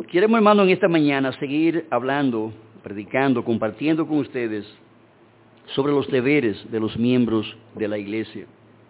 Queremos, hermano, en esta mañana seguir hablando, predicando, compartiendo con ustedes sobre los deberes de los miembros de la iglesia.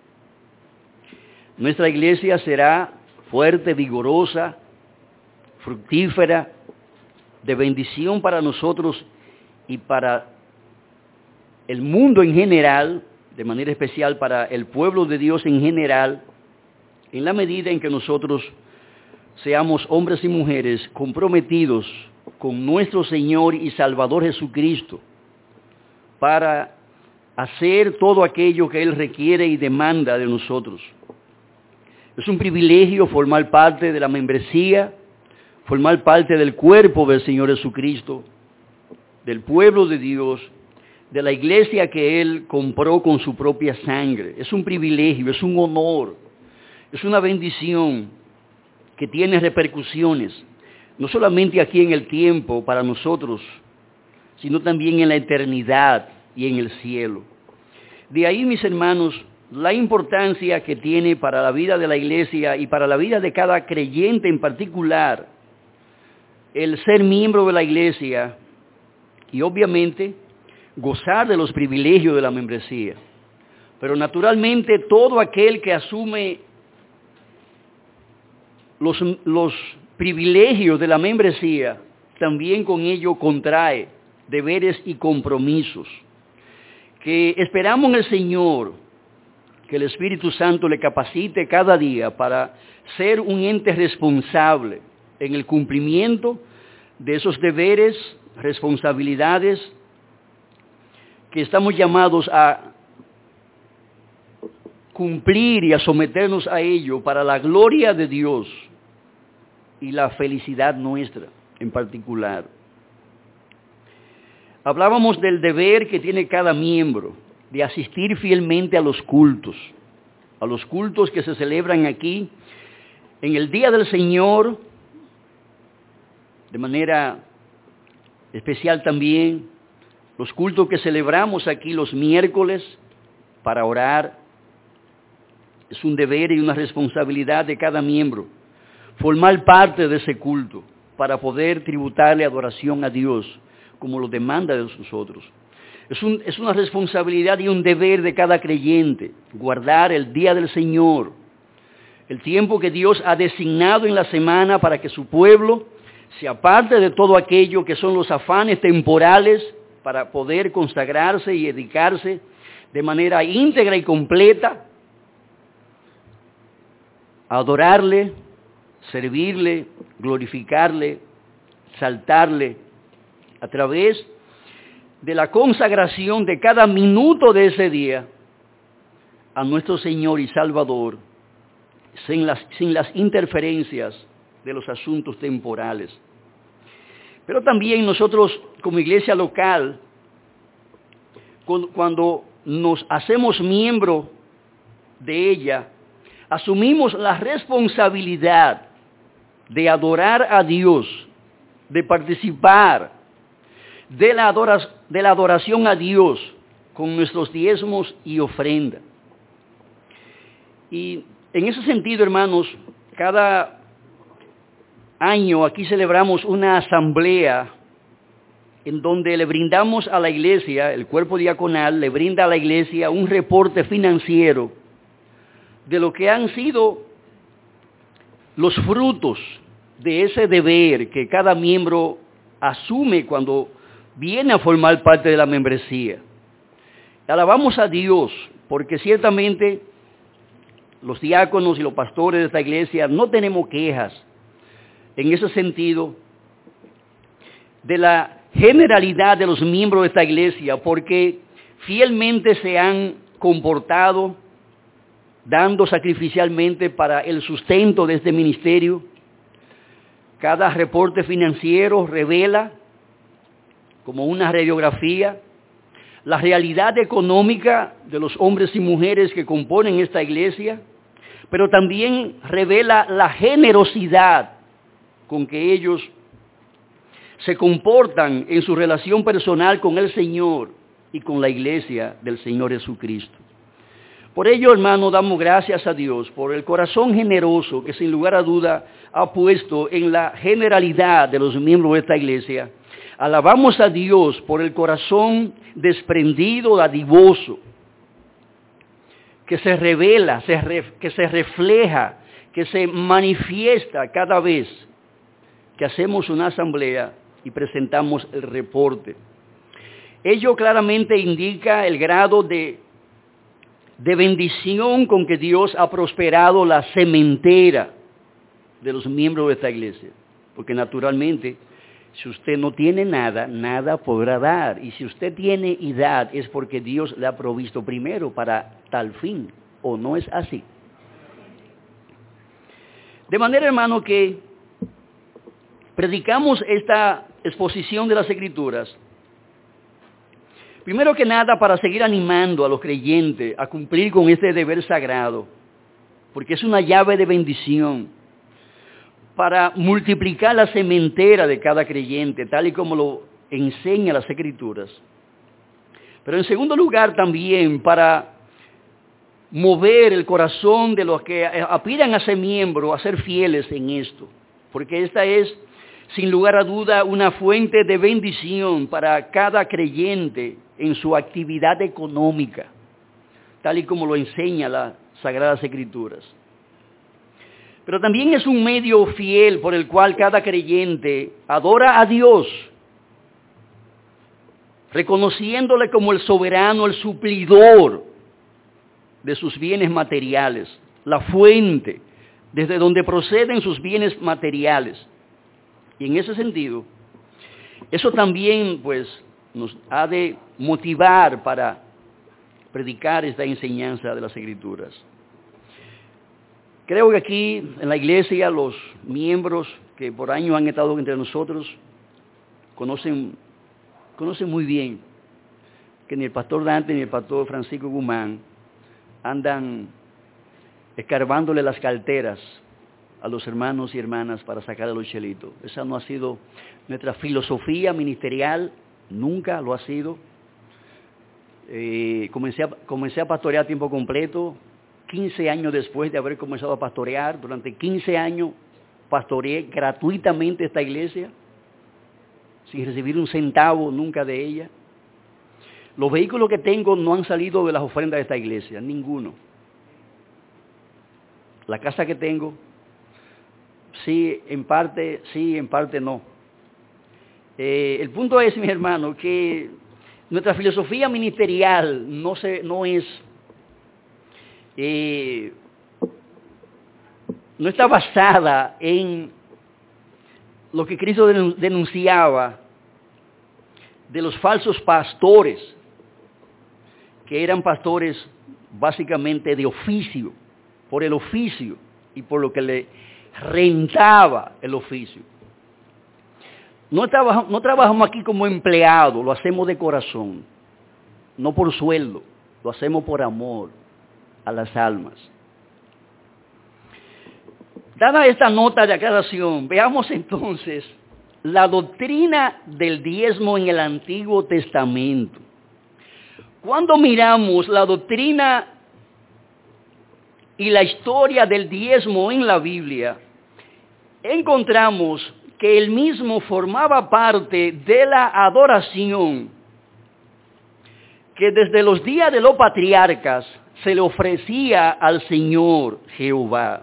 Nuestra iglesia será fuerte, vigorosa, fructífera, de bendición para nosotros y para el mundo en general, de manera especial para el pueblo de Dios en general, en la medida en que nosotros seamos hombres y mujeres comprometidos con nuestro Señor y Salvador Jesucristo para hacer todo aquello que Él requiere y demanda de nosotros. Es un privilegio formar parte de la membresía, formar parte del cuerpo del Señor Jesucristo, del pueblo de Dios, de la iglesia que Él compró con su propia sangre. Es un privilegio, es un honor, es una bendición que tiene repercusiones, no solamente aquí en el tiempo para nosotros, sino también en la eternidad y en el cielo. De ahí, mis hermanos, la importancia que tiene para la vida de la iglesia y para la vida de cada creyente en particular, el ser miembro de la iglesia y obviamente gozar de los privilegios de la membresía. Pero naturalmente todo aquel que asume los privilegios de la membresía, también con ello contrae deberes y compromisos, que esperamos en el Señor, que el Espíritu Santo le capacite cada día para ser un ente responsable en el cumplimiento de esos deberes, responsabilidades que estamos llamados a cumplir y a someternos a ello para la gloria de Dios y la felicidad nuestra en particular. Hablábamos del deber que tiene cada miembro de asistir fielmente a los cultos que se celebran aquí en el Día del Señor, de manera especial también los cultos que celebramos aquí los miércoles para orar. Es un deber y una responsabilidad de cada miembro formar parte de ese culto para poder tributarle adoración a Dios como lo demanda de nosotros. Es una responsabilidad y un deber de cada creyente guardar el día del Señor, el tiempo que Dios ha designado en la semana para que su pueblo se aparte de todo aquello que son los afanes temporales para poder consagrarse y dedicarse de manera íntegra y completa a adorarle, servirle, glorificarle, exaltarle a través de la consagración de cada minuto de ese día a nuestro Señor y Salvador, sin las interferencias de los asuntos temporales. Pero también nosotros como iglesia local, cuando nos hacemos miembro de ella, asumimos la responsabilidad de adorar a Dios, de participar de la adoración a Dios con nuestros diezmos y ofrenda. Y en ese sentido, hermanos, cada año aquí celebramos una asamblea en donde le brindamos a la iglesia, el cuerpo diaconal le brinda a la iglesia un reporte financiero de lo que han sido los frutos de ese deber que cada miembro asume cuando viene a formar parte de la membresía. Alabamos a Dios porque ciertamente los diáconos y los pastores de esta iglesia no tenemos quejas en ese sentido de la generalidad de los miembros de esta iglesia, porque fielmente se han comportado dando sacrificialmente para el sustento de este ministerio. Cada reporte financiero revela, como una radiografía, la realidad económica de los hombres y mujeres que componen esta iglesia, pero también revela la generosidad con que ellos se comportan en su relación personal con el Señor y con la iglesia del Señor Jesucristo. Por ello, hermano, damos gracias a Dios por el corazón generoso que sin lugar a duda ha puesto en la generalidad de los miembros de esta iglesia. Alabamos a Dios por el corazón desprendido, dadivoso, que se revela, que se refleja, que se manifiesta cada vez que hacemos una asamblea y presentamos el reporte. Ello claramente indica el grado de bendición con que Dios ha prosperado la sementera de los miembros de esta iglesia. Porque naturalmente, si usted no tiene nada, nada podrá dar. Y si usted tiene y da, es porque Dios le ha provisto primero para tal fin. ¿O no es así? De manera, hermano, que predicamos esta exposición de las Escrituras, primero que nada para seguir animando a los creyentes a cumplir con este deber sagrado, porque es una llave de bendición, para multiplicar la sementera de cada creyente, tal y como lo enseña las Escrituras. Pero en segundo lugar también para mover el corazón de los que aspiran a ser miembros, a ser fieles en esto, porque esta es, sin lugar a duda, una fuente de bendición para cada creyente en su actividad económica, tal y como lo enseña las Sagradas Escrituras. Pero también es un medio fiel por el cual cada creyente adora a Dios, reconociéndole como el soberano, el suplidor de sus bienes materiales, la fuente desde donde proceden sus bienes materiales. Y en ese sentido, eso también pues nos ha de motivar para predicar esta enseñanza de las Escrituras. Creo que aquí en la iglesia los miembros que por años han estado entre nosotros conocen muy bien que ni el pastor Dante ni el pastor Francisco Guzmán andan escarbándole las carteras a los hermanos y hermanas para sacarle los chelitos. Esa no ha sido nuestra filosofía ministerial, nunca lo ha sido. Comencé a pastorear a tiempo completo, 15 años después de haber comenzado a pastorear. Durante 15 años pastoreé gratuitamente esta iglesia, sin recibir un centavo nunca de ella. Los vehículos que tengo no han salido de las ofrendas de esta iglesia, ninguno. La casa que tengo, sí, en parte no. El punto es, mi hermano, que nuestra filosofía ministerial no está basada en lo que Cristo denunciaba de los falsos pastores, que eran pastores básicamente de oficio, por el oficio y por lo que le rentaba el oficio. No trabajamos aquí como empleados, lo hacemos de corazón, no por sueldo, lo hacemos por amor a las almas. Dada esta nota de aclaración, veamos entonces la doctrina del diezmo en el Antiguo Testamento. Cuando miramos la doctrina y la historia del diezmo en la Biblia, encontramos que él mismo formaba parte de la adoración que desde los días de los patriarcas se le ofrecía al Señor Jehová.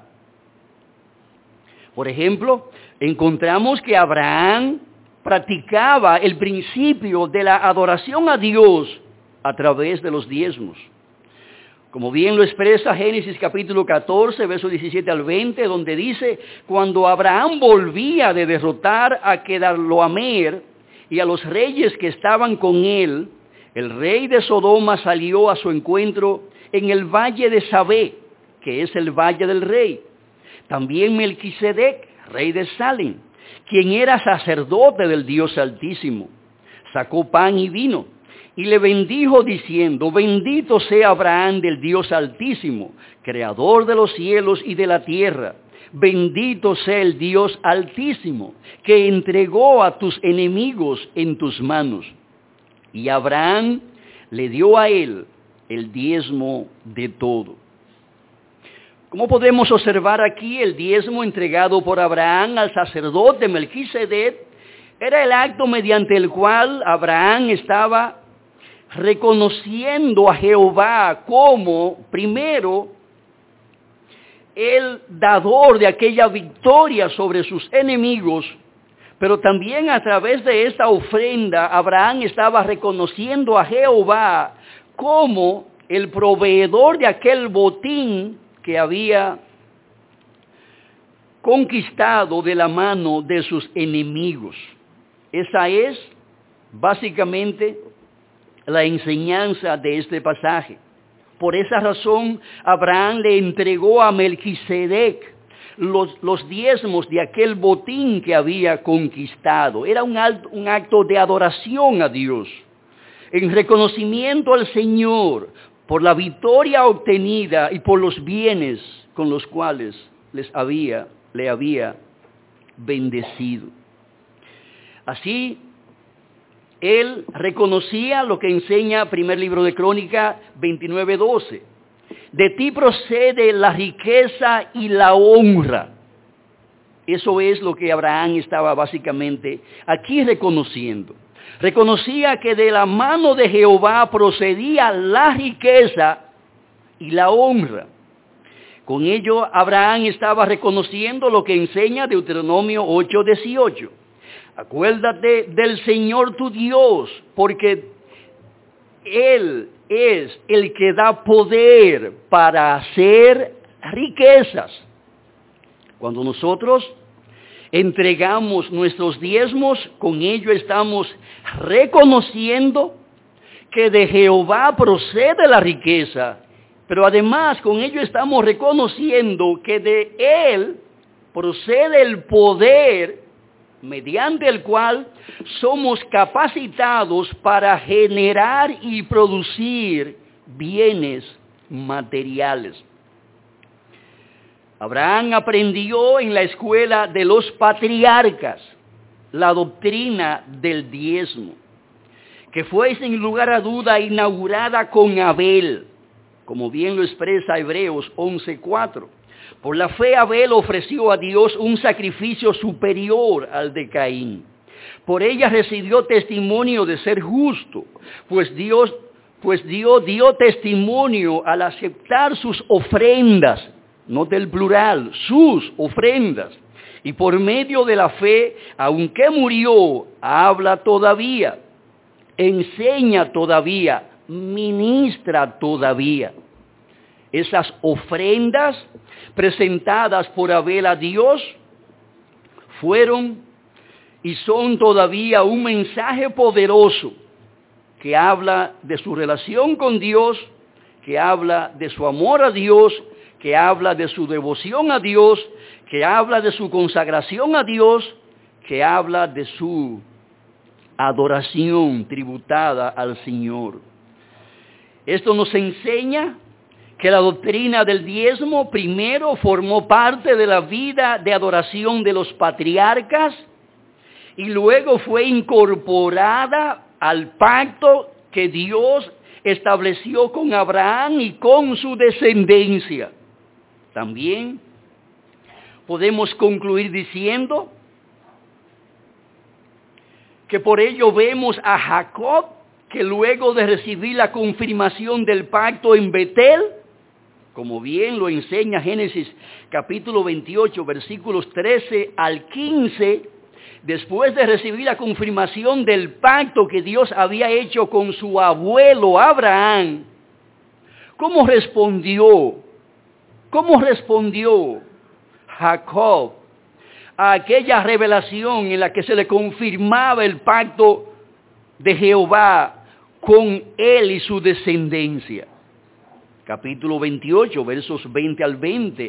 Por ejemplo, encontramos que Abraham practicaba el principio de la adoración a Dios a través de los diezmos. Como bien lo expresa Génesis capítulo 14, versos 17 al 20, donde dice, cuando Abraham volvía de derrotar a Kedorlaomer y a los reyes que estaban con él, el rey de Sodoma salió a su encuentro en el valle de Sabé, que es el valle del rey. También Melquisedec, rey de Salem, quien era sacerdote del Dios Altísimo, sacó pan y vino y le bendijo diciendo, bendito sea Abraham del Dios Altísimo, creador de los cielos y de la tierra. Bendito sea el Dios Altísimo, que entregó a tus enemigos en tus manos. Y Abraham le dio a él el diezmo de todo. Como podemos observar aquí, el diezmo entregado por Abraham al sacerdote Melquisedec era el acto mediante el cual Abraham estaba reconociendo a Jehová como, primero, el dador de aquella victoria sobre sus enemigos, pero también a través de esta ofrenda, Abraham estaba reconociendo a Jehová como el proveedor de aquel botín que había conquistado de la mano de sus enemigos. Esa es básicamente la enseñanza de este pasaje. Por esa razón, Abraham le entregó a Melquisedec los diezmos de aquel botín que había conquistado. Era un acto de adoración a Dios, en reconocimiento al Señor por la victoria obtenida y por los bienes con los cuales le había bendecido. Así, él reconocía lo que enseña primer libro de Crónica 29:12. De ti procede la riqueza y la honra. Eso es lo que Abraham estaba básicamente aquí reconociendo. Reconocía que de la mano de Jehová procedía la riqueza y la honra. Con ello, Abraham estaba reconociendo lo que enseña Deuteronomio 8:18. Acuérdate del Señor tu Dios, porque Él es el que da poder para hacer riquezas. Cuando nosotros entregamos nuestros diezmos, con ello estamos reconociendo que de Jehová procede la riqueza, pero además con ello estamos reconociendo que de Él procede el poder mediante el cual somos capacitados para generar y producir bienes materiales. Abraham aprendió en la escuela de los patriarcas la doctrina del diezmo, que fue sin lugar a duda inaugurada con Abel, como bien lo expresa Hebreos 11:4. Por la fe Abel ofreció a Dios un sacrificio superior al de Caín. Por ella recibió testimonio de ser justo, pues Dios dio testimonio al aceptar sus ofrendas, no del plural, sus ofrendas. Y por medio de la fe, aunque murió, habla todavía, enseña todavía, ministra todavía. Esas ofrendas presentadas por Abel a Dios fueron y son todavía un mensaje poderoso que habla de su relación con Dios, que habla de su amor a Dios, que habla de su devoción a Dios, que habla de su consagración a Dios, que habla de su adoración tributada al Señor. Esto nos enseña que la doctrina del diezmo primero formó parte de la vida de adoración de los patriarcas y luego fue incorporada al pacto que Dios estableció con Abraham y con su descendencia. También podemos concluir diciendo que por ello vemos a Jacob, que luego de recibir la confirmación del pacto en Betel, como bien lo enseña Génesis capítulo 28, versículos 13 al 15, después de recibir la confirmación del pacto que Dios había hecho con su abuelo Abraham, ¿cómo respondió Jacob a aquella revelación en la que se le confirmaba el pacto de Jehová con él y su descendencia? Capítulo 28, versos 20 al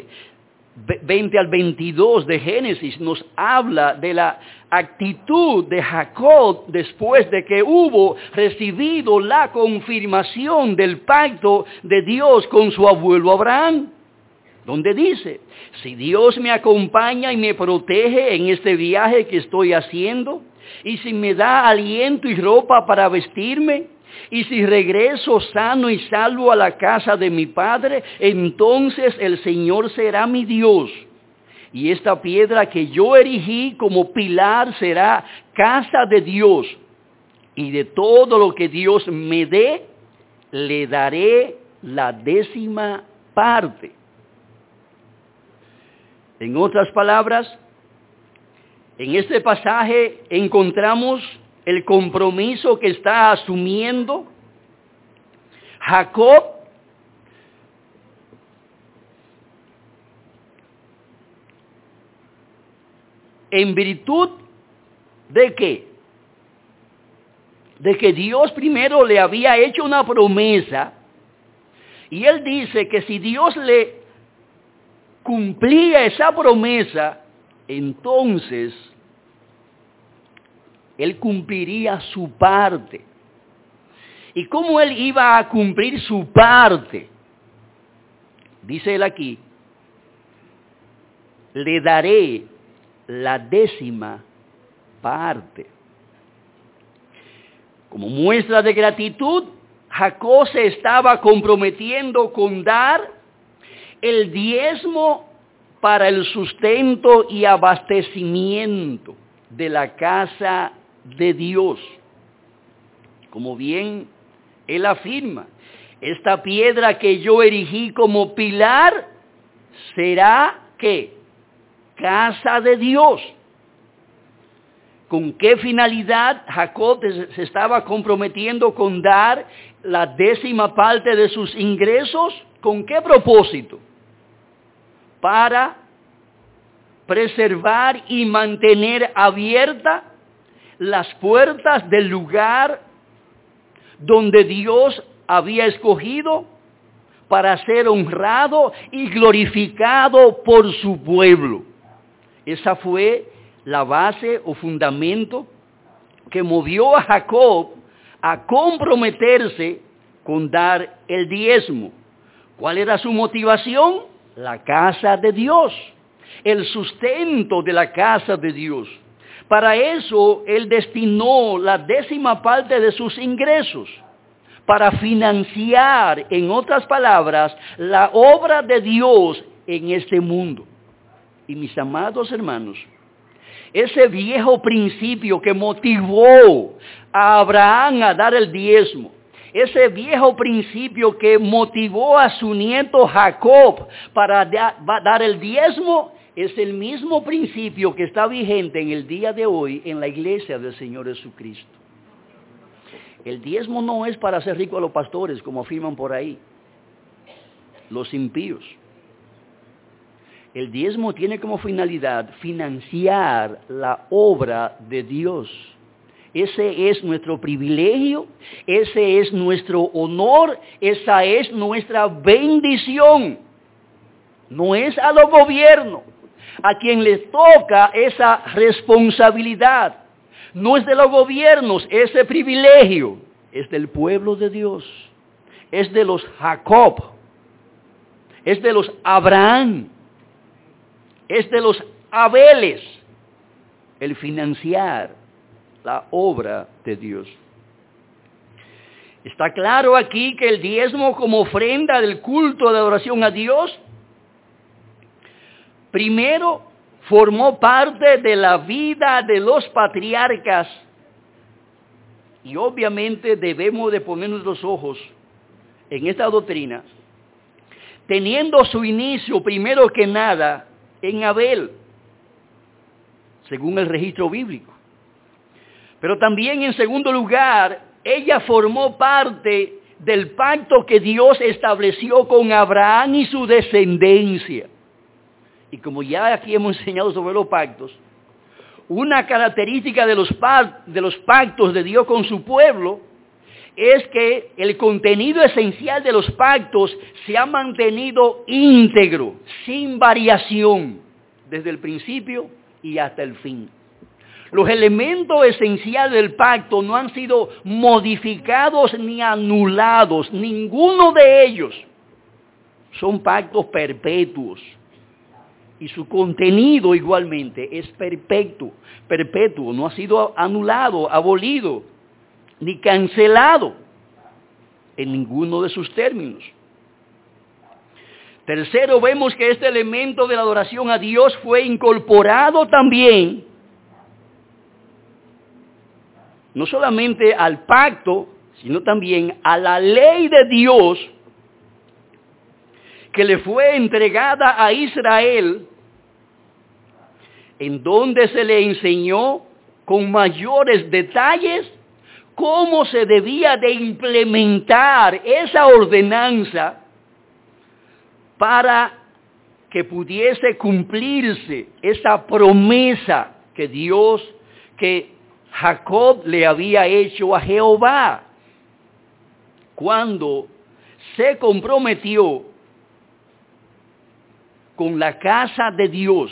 22 de Génesis nos habla de la actitud de Jacob después de que hubo recibido la confirmación del pacto de Dios con su abuelo Abraham, donde dice: si Dios me acompaña y me protege en este viaje que estoy haciendo, y si me da aliento y ropa para vestirme, Y si regreso sano y salvo a la casa de mi padre, entonces el Señor será mi Dios. Y esta piedra que yo erigí como pilar será casa de Dios. Y de todo lo que Dios me dé, le daré la 10ª parte. En otras palabras, en este pasaje encontramos el compromiso que está asumiendo Jacob en virtud de ¿qué? De que Dios primero le había hecho una promesa y él dice que si Dios le cumplía esa promesa, entonces él cumpliría su parte. ¿Y cómo él iba a cumplir su parte? Dice él aquí, le daré la 10ª parte. Como muestra de gratitud, Jacob se estaba comprometiendo con dar el diezmo para el sustento y abastecimiento de la casa de Dios. Como bien él afirma, esta piedra que yo erigí como pilar será ¿qué? Casa de Dios. ¿Con qué finalidad Jacob se estaba comprometiendo con dar la 10ª parte de sus ingresos? ¿Con qué propósito? Para preservar y mantener abiertas las puertas del lugar donde Dios había escogido para ser honrado y glorificado por su pueblo. Esa fue la base o fundamento que movió a Jacob a comprometerse con dar el diezmo. ¿Cuál era su motivación? La casa de Dios, el sustento de la casa de Dios. Para eso, él destinó la 10ª parte de sus ingresos para financiar, en otras palabras, la obra de Dios en este mundo. Y mis amados hermanos, ese viejo principio que motivó a Abraham a dar el diezmo, ese viejo principio que motivó a su nieto Jacob para dar el diezmo, es el mismo principio que está vigente en el día de hoy en la iglesia del Señor Jesucristo. El diezmo no es para hacer rico a los pastores, como afirman por ahí los impíos. El diezmo tiene como finalidad financiar la obra de Dios. Ese es nuestro privilegio, ese es nuestro honor, esa es nuestra bendición. No es a los gobiernos a quien les toca esa responsabilidad. No es de los gobiernos ese privilegio, es del pueblo de Dios, es de los Jacob, es de los Abraham, es de los Abeles, el financiar la obra de Dios. Está claro aquí que el diezmo como ofrenda del culto de adoración a Dios, primero formó parte de la vida de los patriarcas y obviamente debemos de poner nuestros ojos en esta doctrina, teniendo su inicio primero que nada en Abel, según el registro bíblico. Pero también en segundo lugar, ella formó parte del pacto que Dios estableció con Abraham y su descendencia. Y como ya aquí hemos enseñado sobre los pactos, una característica de los pactos de Dios con su pueblo es que el contenido esencial de los pactos se ha mantenido íntegro, sin variación, desde el principio y hasta el fin. Los elementos esenciales del pacto no han sido modificados ni anulados, ninguno de ellos. Son pactos perpetuos. Y su contenido igualmente es perpetuo, no ha sido anulado, abolido, ni cancelado. en ninguno de sus términos. Tercero, vemos que este elemento de la adoración a Dios fue incorporado también, no solamente al pacto, sino también a la ley de Dios que le fue entregada a Israel, en donde se le enseñó con mayores detalles cómo se debía de implementar esa ordenanza para que pudiese cumplirse esa promesa que Jacob le había hecho a Jehová, cuando se comprometió con la casa de Dios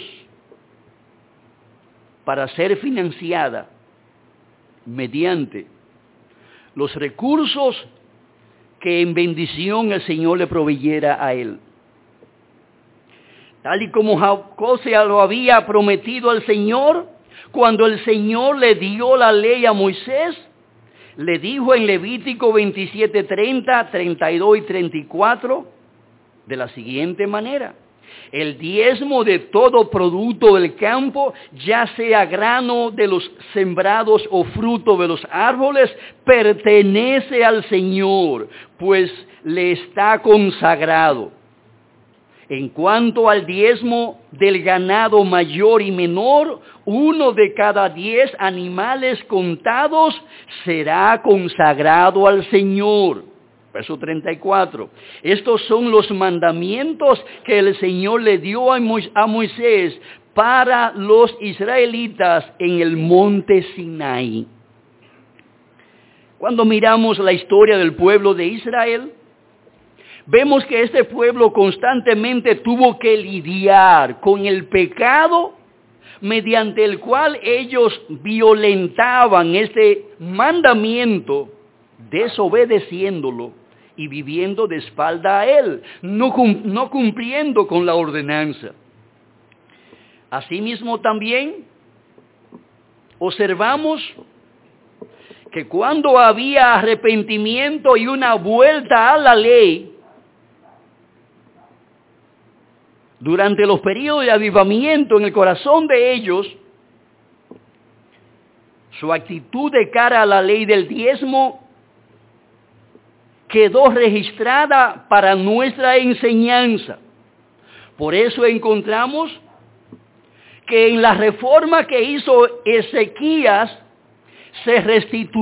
para ser financiada mediante los recursos que en bendición el Señor le proveyera a él. Tal y como Jacob se lo había prometido al Señor, cuando el Señor le dio la ley a Moisés, le dijo en Levítico 27:30, 32 y 34, de la siguiente manera: el diezmo de todo producto del campo, ya sea grano de los sembrados o fruto de los árboles, pertenece al Señor, pues le está consagrado. En cuanto al diezmo del ganado mayor y menor, 1 de cada 10 animales contados será consagrado al Señor. Verso 34. Estos son los mandamientos que el Señor le dio a Moisés para los israelitas en el monte Sinaí. Cuando miramos la historia del pueblo de Israel, vemos que este pueblo constantemente tuvo que lidiar con el pecado mediante el cual ellos violentaban este mandamiento, desobedeciéndolo y viviendo de espalda a él, no cumpliendo con la ordenanza. Asimismo también observamos que cuando había arrepentimiento y una vuelta a la ley, durante los periodos de avivamiento en el corazón de ellos, su actitud de cara a la ley del diezmo quedó registrada para nuestra enseñanza. Por eso encontramos que en la reforma que hizo Ezequías se restituyó